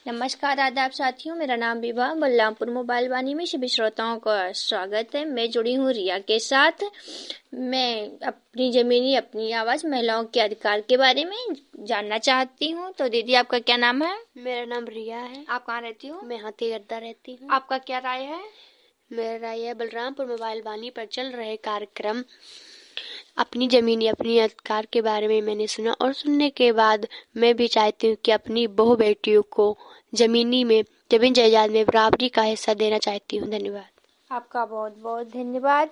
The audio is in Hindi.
नमस्कार आदाब साथियों, मेरा नाम विभा। बलरामपुर मोबाइल वाणी में सभी श्रोताओं का स्वागत है। मैं जुड़ी हूँ रिया के साथ। मैं अपनी जमीनी अपनी आवाज़ महिलाओं के अधिकार के बारे में जानना चाहती हूँ। तो दीदी, आपका क्या नाम है? मेरा नाम रिया है। आप कहाँ रहती हो? मैं हाथीगद्दा रहती हूँ। आपका क्या राय है? मेरा राय है, बलरामपुर मोबाइल वाणी पर चल रहे कार्यक्रम अपनी जमीनी अपनी अधिकार के बारे में मैंने सुना, और सुनने के बाद मैं भी चाहती हूँ कि अपनी बहू बेटियों को जमीन जायदाद में बराबरी का हिस्सा देना चाहती हूँ। धन्यवाद। आपका बहुत बहुत धन्यवाद।